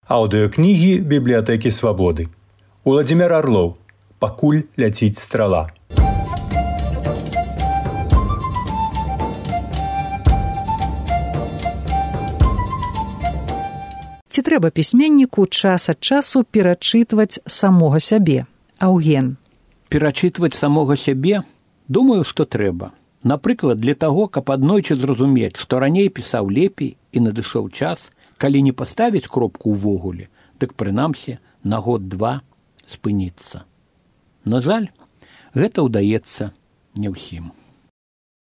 Аўдыёкнігі бібліятэкі Свабоды. Уладзімир Арлоў. Пакуль ляціць страла. Ці трэба пісьменніку час ад часу перачытваць самога сябе? Аўген. Перачытваць самога сябе? Думаю, што трэба. Напрыклад, для таго, каб аднойчы зразумець, што раней пісаў лепей і надышоў час, калі не паставіць кропку ўвогуле, дык прынамсі на год-два спыніцца. На жаль, гэта ўдаецца не ўсім.